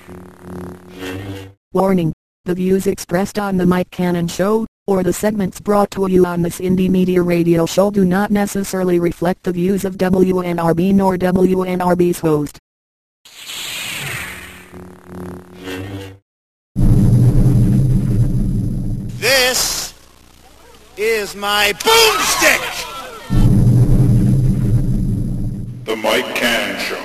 Warning: the views expressed on the Mike Cannon Show, or the segments brought to you on this Indie Media Radio Show do not necessarily reflect the views of WNRB nor WNRB's host. This is my boomstick! The Mike Cannon Show.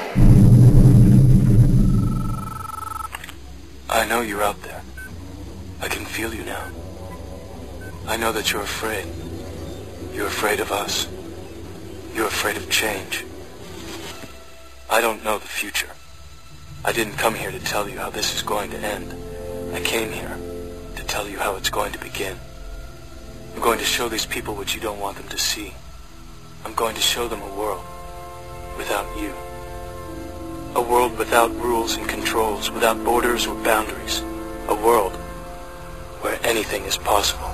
I know you're out there. I can feel you now. I know that you're afraid. You're afraid of us. You're afraid of change. I don't know the future. I didn't come here to tell you how this is going to end. I came here to tell you how it's going to begin. I'm going to show these people what you don't want them to see. I'm going to show them a world without you. A world without rules and controls, without borders or boundaries. A world where anything is possible.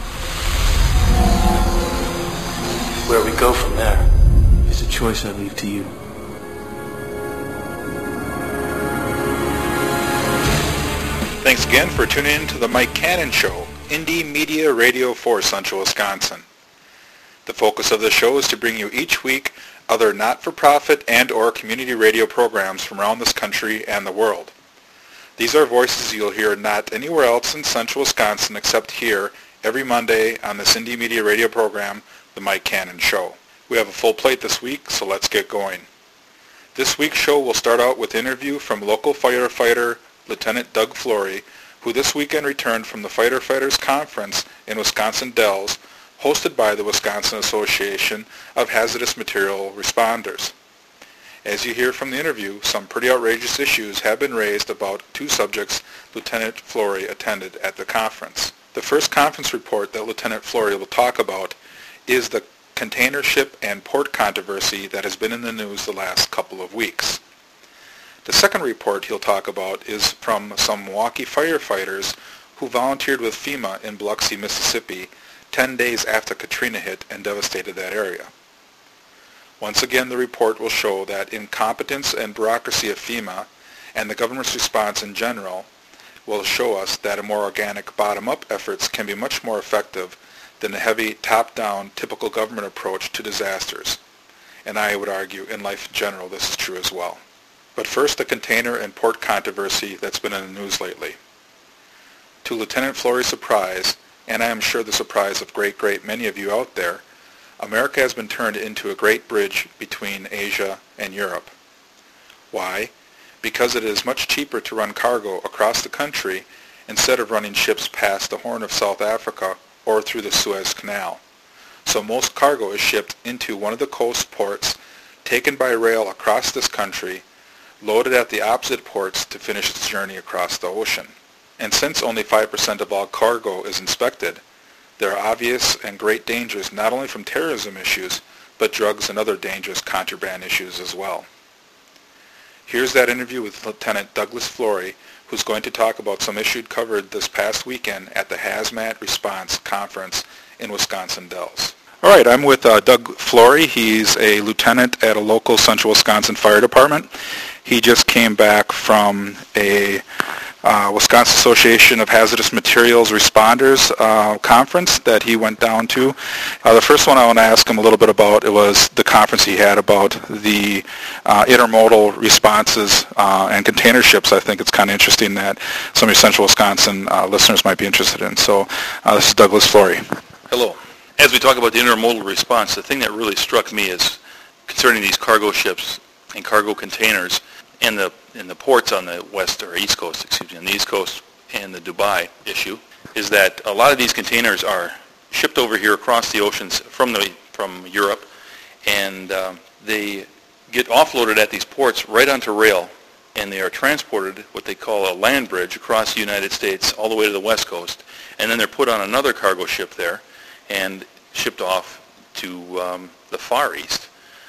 Where we go from there is a choice I leave to you. Thanks again for tuning in to the Mike Cannon Show, Indie Media Radio for Central Wisconsin. The focus of the show is to bring you each week other not-for-profit and or community radio programs from around this country and the world. These are voices you'll hear not anywhere else in Central Wisconsin except here every Monday on this Indie Media Radio program, The Mike Cannon Show. We have a full plate this week, so let's get going. This week's show will start out with an interview from local firefighter Lieutenant Doug Flory, who this weekend returned from the Fighter Fighters Conference in Wisconsin Dells, hosted by the Wisconsin Association of Hazardous Material Responders. As you hear from the interview, some pretty outrageous issues have been raised about two subjects Lieutenant Flory attended at the conference. The first conference report that Lieutenant Flory will talk about is the container ship and port controversy that has been in the news the last couple of weeks. The second report he'll talk about is from some Milwaukee firefighters who volunteered with FEMA in Biloxi, Mississippi, 10 days after Katrina hit and devastated that area. Once again, the report will show that incompetence and bureaucracy of FEMA and the government's response in general will show us that a more organic bottom-up efforts can be much more effective than a heavy top-down typical government approach to disasters. And I would argue in life in general this is true as well. But first, the container and port controversy that's been in the news lately. To Lieutenant Flory's surprise, and I am sure the surprise of great many of you out there, America has been turned into a great bridge between Asia and Europe. Why? Because it is much cheaper to run cargo across the country instead of running ships past the Horn of South Africa or through the Suez Canal. So most cargo is shipped into one of the coast ports, taken by rail across this country, loaded at the opposite ports to finish its journey across the ocean. And since only 5% of all cargo is inspected, there are obvious and great dangers not only from terrorism issues, but drugs and other dangerous contraband issues as well. Here's that interview with Lieutenant Douglas Flory, who's going to talk about some issues covered this past weekend at the Hazmat Response Conference in Wisconsin Dells. All right, I'm with Doug Flory. He's a lieutenant at a local Central Wisconsin Fire Department. He just came back from a Wisconsin Association of Hazardous Materials Responders conference that he went down to. The first one I want to ask him a little bit about, it was the conference he had about the intermodal responses and container ships. I think it's kind of interesting that some of your Central Wisconsin listeners might be interested in. So this is Douglas Flory. Hello. As we talk about the intermodal response, the thing that really struck me is concerning these cargo ships and cargo containers in the ports on the west or east coast, on the east coast, and the Dubai issue, is that a lot of these containers are shipped over here across the oceans from Europe, and they get offloaded at these ports right onto rail, and they are transported what they call a land bridge across the United States all the way to the west coast, and then they're put on another cargo ship there and shipped off to the Far East.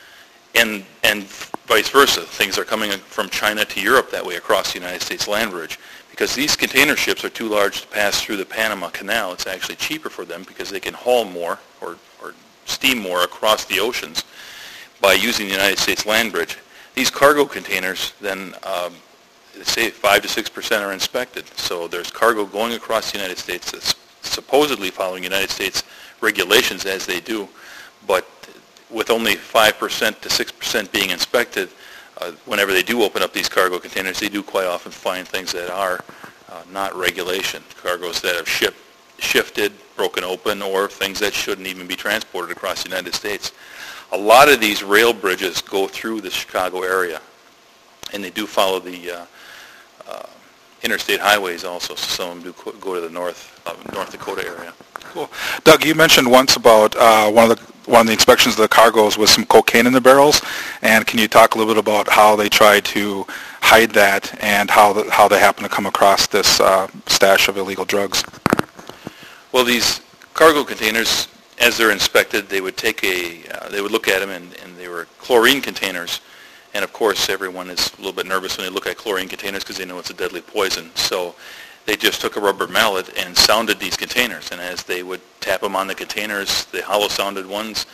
And vice versa. Things are coming from China to Europe that way across the United States land bridge. Because these container ships are too large to pass through the Panama Canal, it's actually cheaper for them because they can haul more or steam more across the oceans by using the United States land bridge. These cargo containers then they say 5 to 6% are inspected. So there's cargo going across the United States that's supposedly following United States regulations as they do, but with only 5% to 6% being inspected, whenever they do open up these cargo containers, they do quite often find things that are not regulation, cargoes that have shifted, broken open, or things that shouldn't even be transported across the United States. A lot of these rail bridges go through the Chicago area, and they do follow the interstate highways also. So some of them do go to the North Dakota area. Cool. Doug, you mentioned once about one of the inspections of the cargoes with some cocaine in the barrels, and can you talk a little bit about how they try to hide that and how they happen to come across this stash of illegal drugs? Well, these cargo containers, as they're inspected, they would they would look at them, and they were chlorine containers. And of course, everyone is a little bit nervous when they look at chlorine containers because they know it's a deadly poison. So they just took a rubber mallet and sounded these containers. And as they would tap them on the containers, the hollow-sounded ones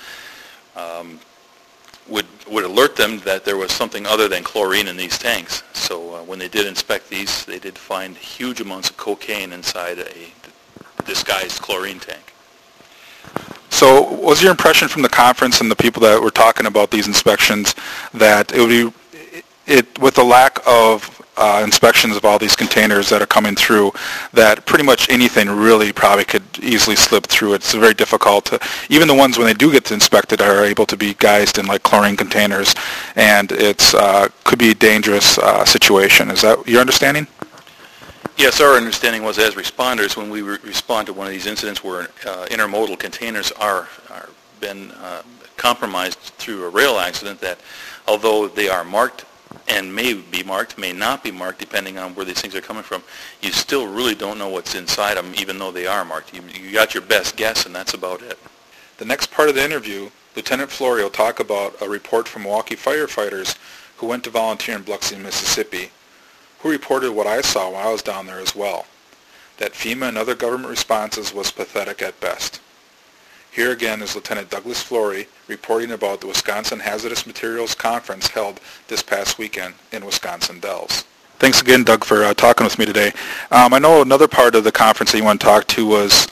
would alert them that there was something other than chlorine in these tanks. So when they did inspect these, they did find huge amounts of cocaine inside a disguised chlorine tank. So what was your impression from the conference and the people that were talking about these inspections that it would be, with the lack of inspections of all these containers that are coming through, that pretty much anything really probably could easily slip through? It's very difficult to, even the ones when they do get inspected are able to be guised in like chlorine containers, and it's could be a dangerous situation. Is that your understanding? Yes, our understanding was as responders, when we respond to one of these incidents where intermodal containers are been compromised through a rail accident, that although they are marked and may be marked, may not be marked, depending on where these things are coming from, you still really don't know what's inside them, even though they are marked. You got your best guess, and that's about it. The next part of the interview, Lieutenant Flory will talk about a report from Milwaukee firefighters who went to volunteer in Biloxi, Mississippi, who reported what I saw while I was down there as well, that FEMA and other government responses was pathetic at best. Here again is Lieutenant Douglas Flory reporting about the Wisconsin Hazardous Materials Conference held this past weekend in Wisconsin Dells. Thanks again, Doug, for talking with me today. I know another part of the conference that you want to talk to was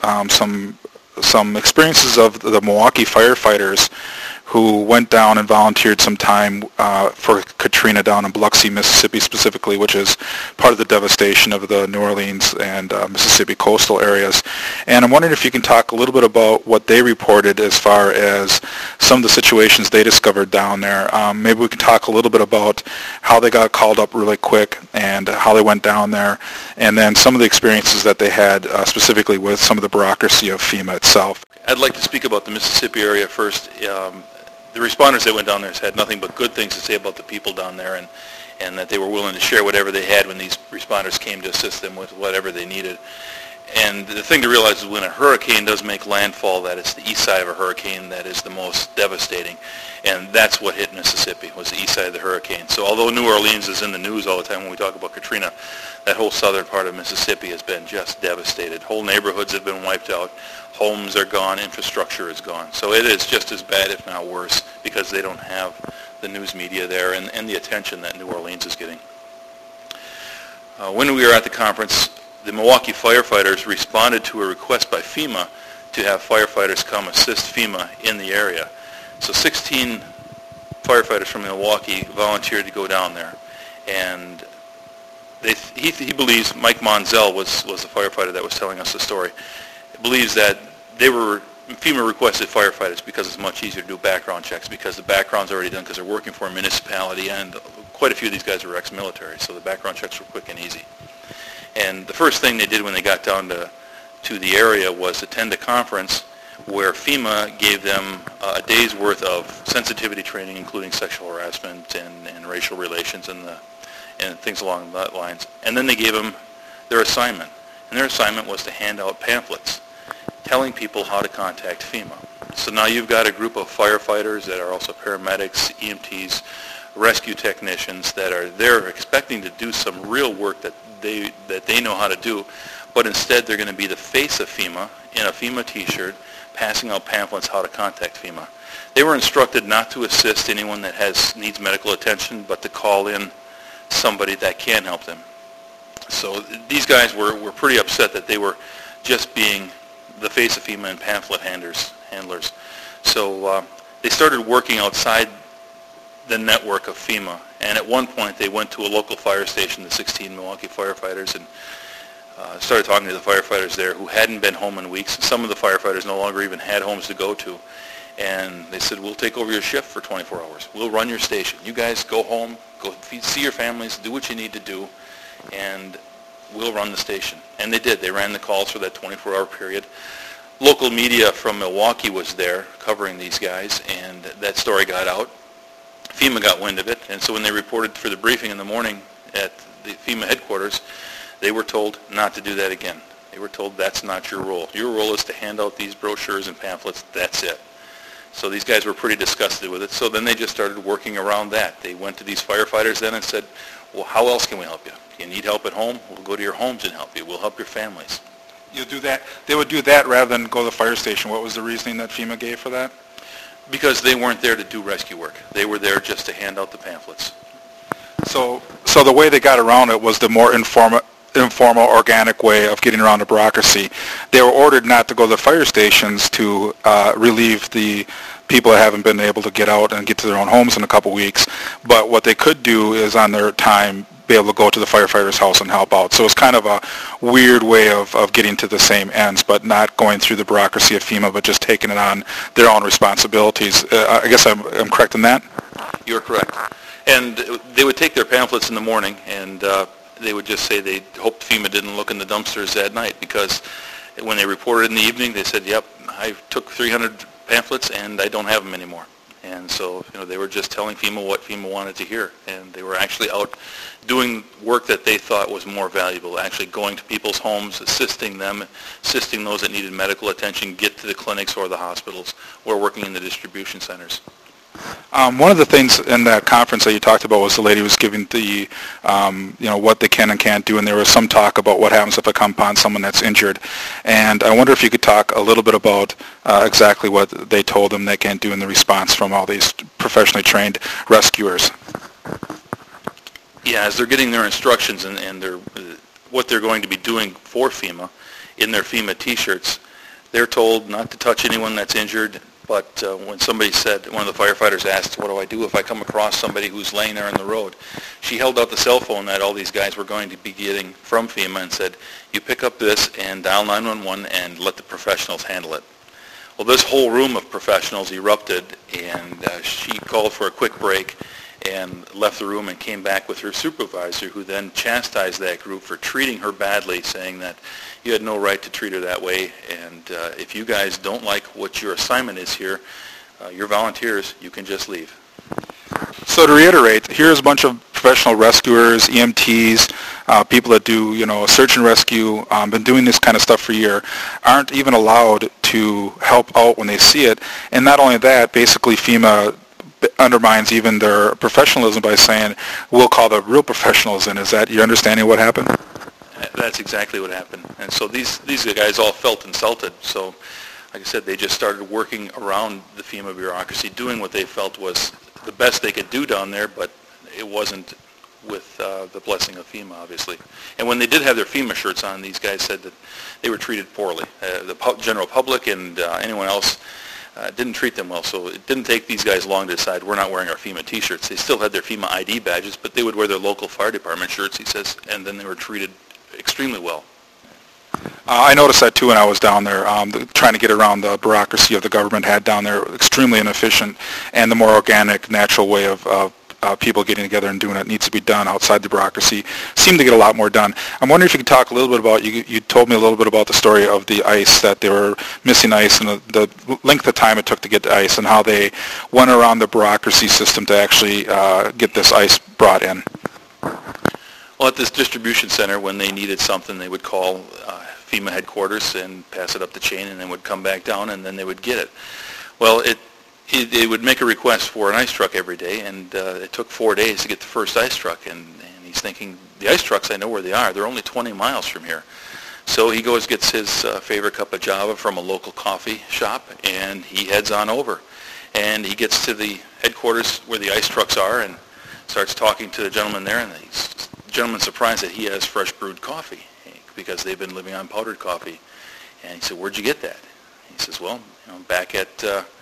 some experiences of the Milwaukee firefighters who went down and volunteered some time for Katrina down in Biloxi, Mississippi specifically, which is part of the devastation of the New Orleans and Mississippi coastal areas. And I'm wondering if you can talk a little bit about what they reported as far as some of the situations they discovered down there. Maybe we can talk a little bit about how they got called up really quick and how they went down there, and then some of the experiences that they had specifically with some of the bureaucracy of FEMA itself. I'd like to speak about the Mississippi area first. The responders that went down there had nothing but good things to say about the people down there, and that they were willing to share whatever they had when these responders came to assist them with whatever they needed. And the thing to realize is when a hurricane does make landfall, that it's the east side of a hurricane that is the most devastating. And that's what hit Mississippi, was the east side of the hurricane. So although New Orleans is in the news all the time when we talk about Katrina, that whole southern part of Mississippi has been just devastated. Whole neighborhoods have been wiped out. Homes are gone. Infrastructure is gone. So it is just as bad, if not worse, because they don't have the news media there and the attention that New Orleans is getting. When we were at the conference, the Milwaukee firefighters responded to a request by FEMA to have firefighters come assist FEMA in the area. So 16 firefighters from Milwaukee volunteered to go down there. And he believes, Mike Monzel was the firefighter that was telling us the story, believes that FEMA requested firefighters because it's much easier to do background checks, because the background's already done because they're working for a municipality, and quite a few of these guys were ex-military, so the background checks were quick and easy. And the first thing they did when they got down to the area was attend a conference where FEMA gave them a day's worth of sensitivity training, including sexual harassment and racial relations and things along that lines. And then they gave them their assignment. And their assignment was to hand out pamphlets telling people how to contact FEMA. So now you've got a group of firefighters that are also paramedics, EMTs, rescue technicians that are there expecting to do some real work that they know how to do, but instead they're going to be the face of FEMA in a FEMA t-shirt passing out pamphlets how to contact FEMA. They were instructed not to assist anyone that needs medical attention, but to call in somebody that can help them. So these guys were pretty upset that they were just being the face of FEMA and pamphlet handlers. So they started working outside the network of FEMA, and at one point they went to a local fire station, the 16 Milwaukee firefighters, and started talking to the firefighters there who hadn't been home in weeks. Some of the firefighters no longer even had homes to go to. And they said, we'll take over your shift for 24 hours. We'll run your station. You guys go home, go see your families, do what you need to do, and we'll run the station. And they did. They ran the calls for that 24-hour period. Local media from Milwaukee was there covering these guys, and that story got out. FEMA got wind of it, and so when they reported for the briefing in the morning at the FEMA headquarters, they were told not to do that again. They were told that's not your role. Your role is to hand out these brochures and pamphlets. That's it. So these guys were pretty disgusted with it. So then they just started working around that. They went to these firefighters then and said, well, how else can we help you? You need help at home? We'll go to your homes and help you. We'll help your families. You do that. They would do that rather than go to the fire station. What was the reasoning that FEMA gave for that? Because they weren't there to do rescue work. They were there just to hand out the pamphlets. So the way they got around it was the more informal, organic way of getting around the bureaucracy. They were ordered not to go to the fire stations to relieve the people that haven't been able to get out and get to their own homes in a couple weeks. But what they could do is on their time be able to go to the firefighter's house and help out. So it's kind of a weird way of getting to the same ends, but not going through the bureaucracy of FEMA, but just taking it on their own responsibilities. I guess I'm correct in that? You're correct. And they would take their pamphlets in the morning, and they would just say they hoped FEMA didn't look in the dumpsters that night, because when they reported in the evening, they said, yep, I took 300 pamphlets and I don't have them anymore. And so, they were just telling FEMA what FEMA wanted to hear, and they were actually out doing work that they thought was more valuable, actually going to people's homes, assisting them, assisting those that needed medical attention, get to the clinics or the hospitals, or working in the distribution centers. One of the things in that conference that you talked about was the lady was giving the, what they can and can't do, and there was some talk about what happens if I come upon someone that's injured. And I wonder if you could talk a little bit about exactly what they told them they can't do in the response from all these professionally trained rescuers. Yeah, as they're getting their instructions and what they're going to be doing for FEMA in their FEMA T-shirts, they're told not to touch anyone that's injured. But when somebody said, one of the firefighters asked, what do I do if I come across somebody who's laying there on the road? She held out the cell phone that all these guys were going to be getting from FEMA and said, you pick up this and dial 911 and let the professionals handle it. Well, this whole room of professionals erupted, and she called for a quick break and left the room and came back with her supervisor, who then chastised that group for treating her badly, saying that you had no right to treat her that way, and if you guys don't like what your assignment is here, you're volunteers, you can just leave. So to reiterate, here's a bunch of professional rescuers, EMTs, people that do, search and rescue, been doing this kind of stuff for a year, aren't even allowed to help out when they see it. And not only that, basically FEMA undermines even their professionalism by saying, we'll call the real professionals in. Is that your understanding of what happened? That's exactly what happened. And so these guys all felt insulted. So, like I said, they just started working around the FEMA bureaucracy, doing what they felt was the best they could do down there, but it wasn't with the blessing of FEMA, obviously. And when they did have their FEMA shirts on, these guys said that they were treated poorly. The general public and anyone else didn't treat them well. So it didn't take these guys long to decide we're not wearing our FEMA T-shirts. They still had their FEMA ID badges, but they would wear their local fire department shirts, he says, and then they were treated extremely well. I noticed that too when I was down there. Trying to get around the bureaucracy of the government had down there extremely inefficient, and the more organic, natural way of people getting together and doing it needs to be done outside the bureaucracy. Seemed to get a lot more done. I'm wondering if you could talk a little bit about, you told me a little bit about the story of the ice, that they were missing ice, and the length of time it took to get the ice, and how they went around the bureaucracy system to actually get this ice brought in. Well, at this distribution center, when they needed something, they would call FEMA headquarters and pass it up the chain, and then would come back down, and then they would get it. Well, they would make a request for an ice truck every day, and it took 4 days to get the first ice truck. And he's thinking, the ice trucks, I know where they are. They're only 20 miles from here. So he goes, gets his favorite cup of Java from a local coffee shop, and he heads on over. And he gets to the headquarters where the ice trucks are, and starts talking to the gentleman there, and the gentleman's surprised that he has fresh brewed coffee because they've been living on powdered coffee. And he said, "Where'd you get that?" He says, "Well, back at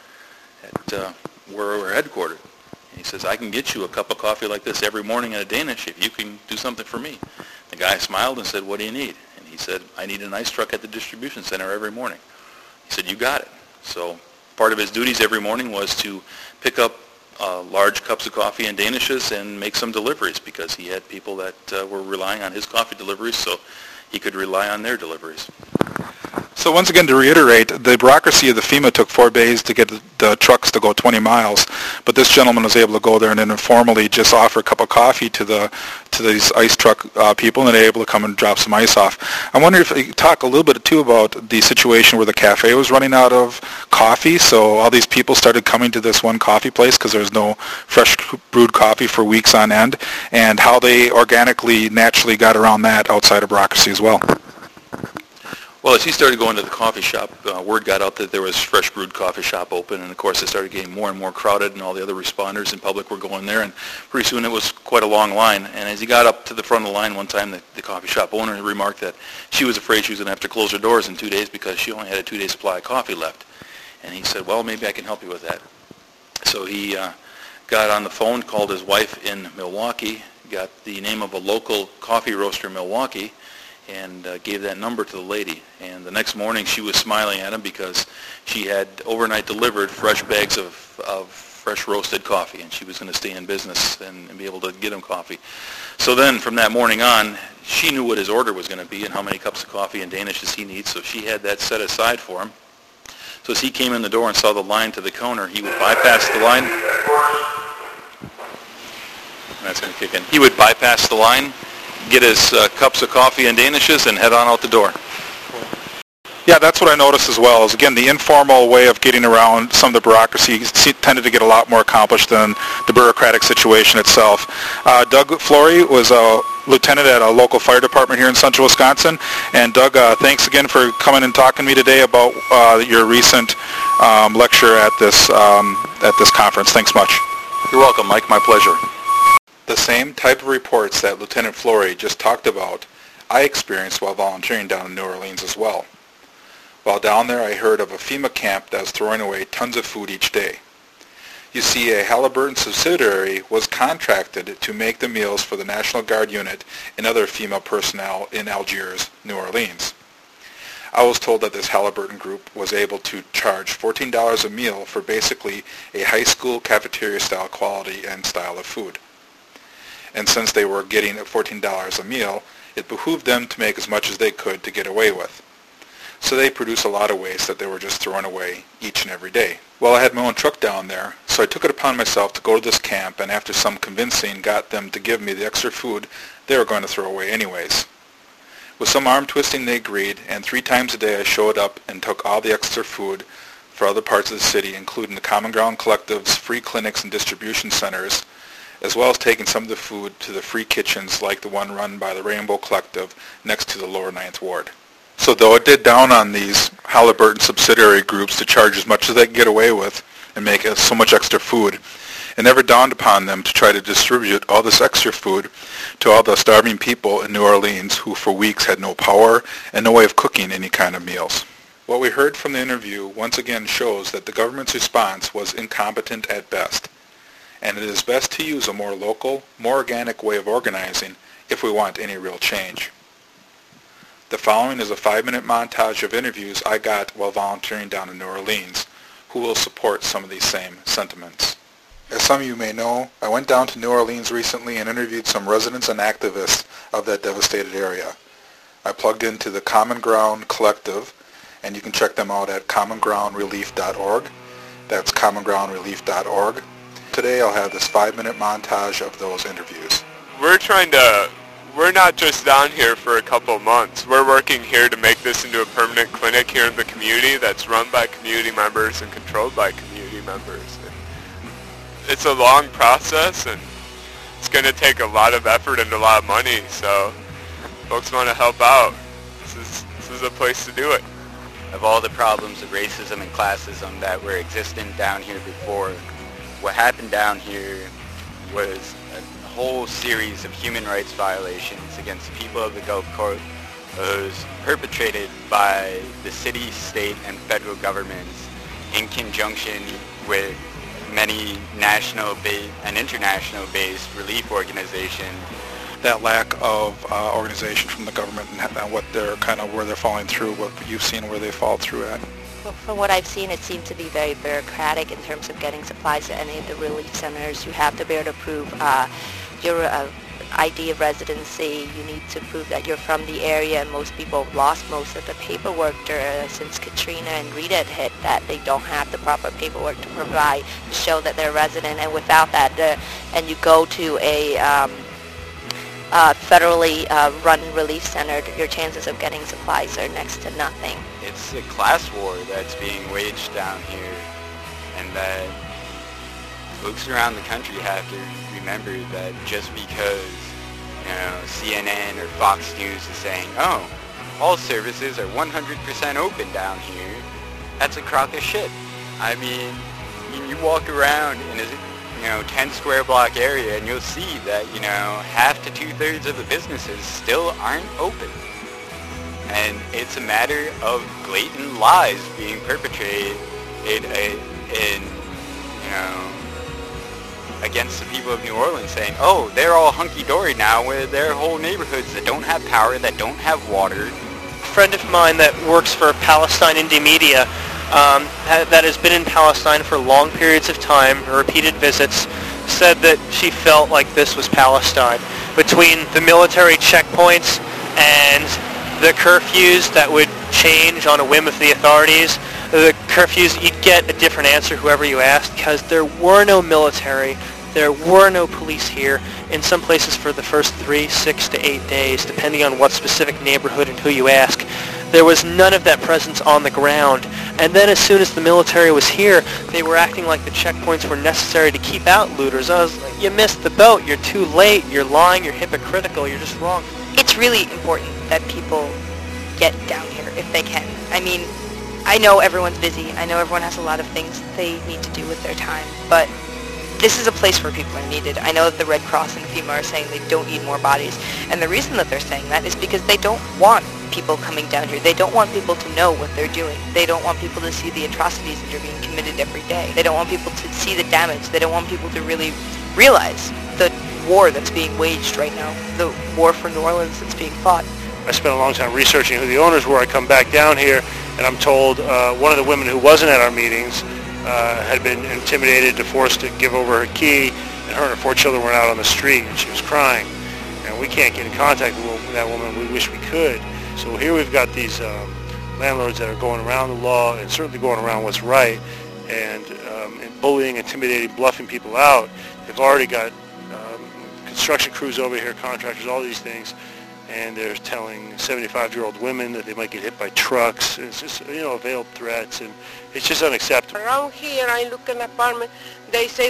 where we're headquartered." And he says, "I can get you a cup of coffee like this every morning at a Danish if you can do something for me." The guy smiled and said, "What do you need?" And he said, "I need an ice truck at the distribution center every morning." He said, "You got it." So part of his duties every morning was to pick up large cups of coffee and Danishes and make some deliveries because he had people that were relying on his coffee deliveries, so he could rely on their deliveries. So once again, to reiterate, the bureaucracy of the FEMA took 4 days to get the trucks to go 20 miles, but this gentleman was able to go there and then informally just offer a cup of coffee to these ice truck people, and they're able to come and drop some ice off. I wonder if you could talk a little bit too about the situation where the cafe was running out of coffee, so all these people started coming to this one coffee place because there was no fresh brewed coffee for weeks on end, and how they organically, naturally got around that outside of bureaucracy as well. Well, as he started going to the coffee shop, word got out that there was fresh brewed coffee shop open, and of course it started getting more and more crowded, and all the other responders in public were going there, and pretty soon it was quite a long line. And as he got up to the front of the line one time, the coffee shop owner remarked that she was afraid she was going to have to close her doors in 2 days because she only had a 2-day supply of coffee left. And he said, "Well, maybe I can help you with that." So he got on the phone, called his wife in Milwaukee, got the name of a local coffee roaster in Milwaukee, and gave that number to the lady. And the next morning she was smiling at him because she had overnight delivered fresh bags of fresh roasted coffee, and she was going to stay in business and be able to get him coffee. So then from that morning on, she knew what his order was going to be and how many cups of coffee and Danishes he needs, so she had that set aside for him. So as he came in the door and saw the line to the counter, he would bypass the line. That's going to kick in. He would bypass the line, get his cups of coffee and Danishes, and head on out the door. Yeah, that's what I noticed as well. Is again, the informal way of getting around some of the bureaucracy tended to get a lot more accomplished than the bureaucratic situation itself. Doug Flory was a lieutenant at a local fire department here in central Wisconsin. And Doug, thanks again for coming and talking to me today about your recent lecture at this conference. Thanks much. You're welcome, Mike. My pleasure. The same type of reports that Lieutenant Flory just talked about, I experienced while volunteering down in New Orleans as well. While down there, I heard of a FEMA camp that was throwing away tons of food each day. You see, a Halliburton subsidiary was contracted to make the meals for the National Guard unit and other FEMA personnel in Algiers, New Orleans. I was told that this Halliburton group was able to charge $14 a meal for basically a high school cafeteria-style quality and style of food. And since they were getting $14 a meal, it behooved them to make as much as they could to get away with. So they produced a lot of waste that they were just throwing away each and every day. Well, I had my own truck down there, so I took it upon myself to go to this camp, and after some convincing, got them to give me the extra food they were going to throw away anyways. With some arm twisting, they agreed, and 3 times a day I showed up and took all the extra food for other parts of the city, including the Common Ground Collectives, free clinics and distribution centers, as well as taking some of the food to the free kitchens like the one run by the Rainbow Collective next to the Lower 9th Ward. So though it did down on these Halliburton subsidiary groups to charge as much as they could get away with and make so much extra food, it never dawned upon them to try to distribute all this extra food to all the starving people in New Orleans who for weeks had no power and no way of cooking any kind of meals. What we heard from the interview once again shows that the government's response was incompetent at best, and it is best to use a more local, more organic way of organizing if we want any real change. The following is a 5-minute montage of interviews I got while volunteering down in New Orleans, who will support some of these same sentiments. As some of you may know, I went down to New Orleans recently and interviewed some residents and activists of that devastated area. I plugged into the Common Ground Collective, and you can check them out at commongroundrelief.org. That's commongroundrelief.org. Today I'll have this 5-minute montage of those interviews. We're not just down here for a couple of months. We're working here to make this into a permanent clinic here in the community that's run by community members and controlled by community members. And it's a long process, and it's going to take a lot of effort and a lot of money, so folks want to help out. This is a place to do it. Of all the problems of racism and classism that were existing down here before, what happened down here was whole series of human rights violations against the people of the Gulf Coast was perpetrated by the city, state, and federal governments in conjunction with many national-based and international-based relief organizations. That lack of organization from the government and what they're kind of where they're falling through, what you've seen where they fall through at. Well, from what I've seen, it seemed to be very bureaucratic in terms of getting supplies to any of the relief centers. You have to be able to prove your ID of residency. You need to prove that you're from the area, and most people have lost most of the paperwork since Katrina and Rita had hit, that they don't have the proper paperwork to provide to show that they're a resident, and without that, and you go to a federally run relief center, your chances of getting supplies are next to nothing. It's a class war that's being waged down here, and that folks around the country have to remember that just because, you know, CNN or Fox News is saying, oh, all services are 100% open down here, that's a crock of shit. I mean, you walk around in a 10 square block area and you'll see that, half to 2/3 of the businesses still aren't open. And it's a matter of blatant lies being perpetrated against the people of New Orleans, saying, oh, they're all hunky-dory now with their whole neighborhoods that don't have power, that don't have water. A friend of mine that works for Palestine Indie Media that has been in Palestine for long periods of time, repeated visits, said that she felt like this was Palestine. Between the military checkpoints and the curfews that would change on a whim of the authorities, the curfews, you'd get a different answer whoever you asked, because there were no military, there were no police here, in some places for the first 3, 6 to 8 days, depending on what specific neighborhood and who you ask. There was none of that presence on the ground. And then as soon as the military was here, they were acting like the checkpoints were necessary to keep out looters. I was like, you missed the boat, you're too late, you're lying, you're hypocritical, you're just wrong. It's really important that people get down here if they can. I mean, I know everyone's busy. I know everyone has a lot of things they need to do with their time, but this is a place where people are needed. I know that the Red Cross and FEMA are saying they don't need more bodies, and the reason that they're saying that is because they don't want people coming down here. They don't want people to know what they're doing. They don't want people to see the atrocities that are being committed every day. They don't want people to see the damage. They don't want people to really realize the war that's being waged right now, the war for New Orleans that's being fought. I spent a long time researching who the owners were. I come back down here, and I'm told one of the women who wasn't at our meetings had been intimidated, forced to give over her key, and her and her 4 children were out on the street, and she was crying. And we can't get in contact with that woman. We wish we could. So here we've got these landlords that are going around the law and certainly going around what's right, and bullying, intimidating, bluffing people out. They've already got construction crews over here, contractors, all these things, and they're telling 75-year-old women that they might get hit by trucks. It's just, veiled threats, and it's just unacceptable. Around here, I look at an apartment, they say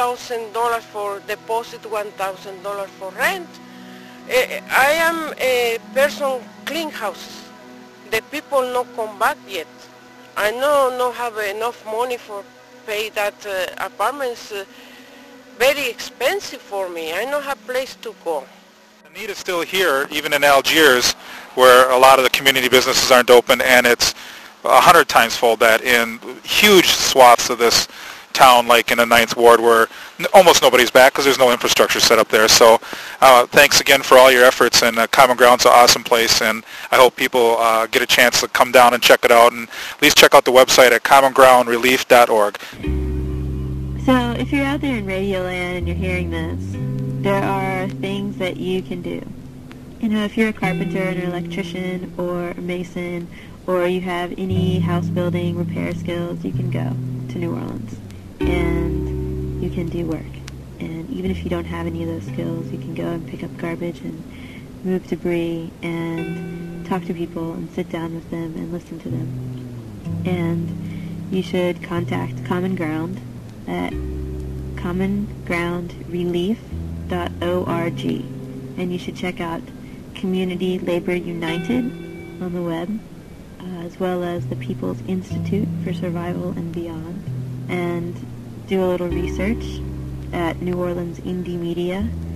$1,000 for deposit, $1,000 for rent. I am a person clean houses. The people not come back yet. I not have enough money for pay that apartments. Very expensive for me. I don't have place to go. The need is still here, even in Algiers, where a lot of the community businesses aren't open, and it's 100 times full that in huge swaths of this town, like in the 9th Ward, where almost nobody's back because there's no infrastructure set up there. So thanks again for all your efforts, and Common Ground's an awesome place, and I hope people get a chance to come down and check it out, and at least check out the website at commongroundrelief.org. So if you're out there in Radio Land and you're hearing this, there are things that you can do. If you're a carpenter, an electrician, or a mason, or you have any house building repair skills, you can go to New Orleans and you can do work. And even if you don't have any of those skills, you can go and pick up garbage and move debris and talk to people and sit down with them and listen to them. And you should contact Common Ground at commongroundrelief.org, and you should check out Community Labor United on the web, as well as the People's Institute for Survival and Beyond, and do a little research at New Orleans Indie Media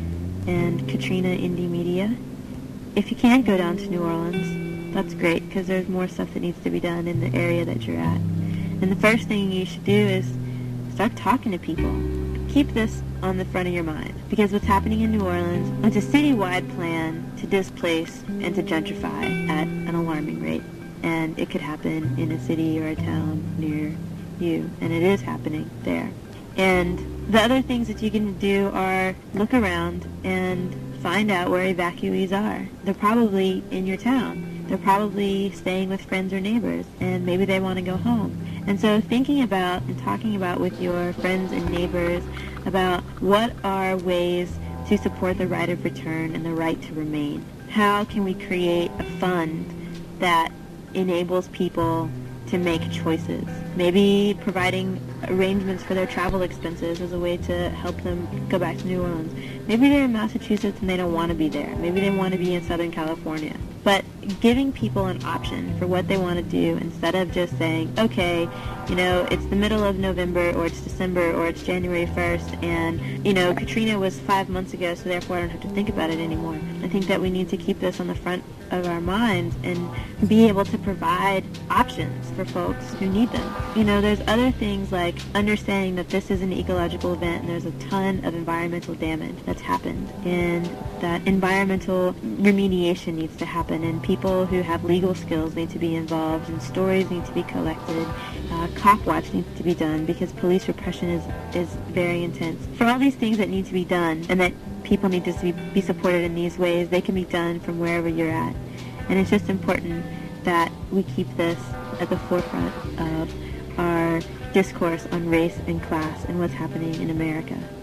and Katrina Indie Media. If you can't go down to New Orleans, that's great, because there's more stuff that needs to be done in the area that you're at. And the first thing you should do is start talking to people. Keep this on the front of your mind, because what's happening in New Orleans, it's a citywide plan to displace and to gentrify at an alarming rate. And it could happen in a city or a town near you, and it is happening there. And the other things that you can do are look around and find out where evacuees are. They're probably in your town. They're probably staying with friends or neighbors, and maybe they want to go home. And so thinking about and talking about with your friends and neighbors about what are ways to support the right of return and the right to remain. How can we create a fund that enables people to make choices? Maybe providing arrangements for their travel expenses as a way to help them go back to New Orleans. Maybe they're in Massachusetts and they don't want to be there. Maybe they want to be in Southern California. But giving people an option for what they want to do instead of just saying, okay, it's the middle of November or it's December or it's January 1st and, Katrina was 5 months ago, so therefore I don't have to think about it anymore. I think that we need to keep this on the front of our minds and be able to provide options for folks who need them. There's other things like understanding that this is an ecological event and there's a ton of environmental damage that's happened, and that environmental remediation needs to happen, and people who have legal skills need to be involved, and stories need to be collected. Cop watch needs to be done because police repression is very intense. For all these things that need to be done and that people need to be supported in these ways, they can be done from wherever you're at. And it's just important that we keep this at the forefront of our discourse on race and class and what's happening in America.